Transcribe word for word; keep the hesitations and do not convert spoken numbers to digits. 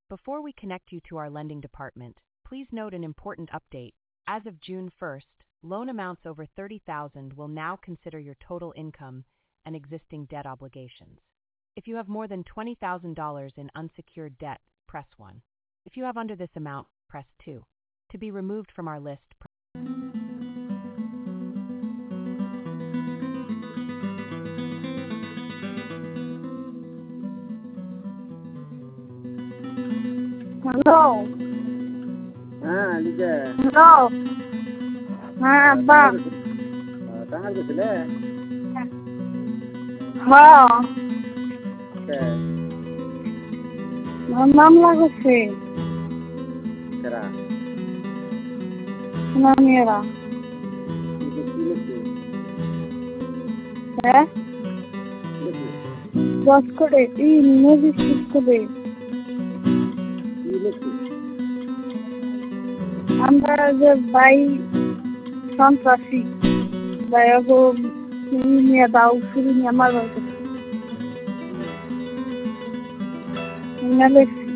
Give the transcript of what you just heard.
Before we connect you to our lending department, please note an important update. As of June first, loan amounts over thirty thousand dollars will now consider your total income and existing debt obligations. If you have more than twenty thousand dollars in unsecured debt, press one. If you have under this amount, press two. To be removed from our list, press Hello. हाँ लिखे Hello. हाँ अब्बा कहाँ गेছিলে हाँ কে আমার মামলা করছে কেরা নামিয়েরা লিখে কি লিখছে হ্যাঁ লিখছে দশ করে এই নদী শেষ করে কি লিখছে আমরা যে বাই সন্ত্রাসী বাইগো নিয়ে দাও শুরু নিয়ে আমার বাড়িতে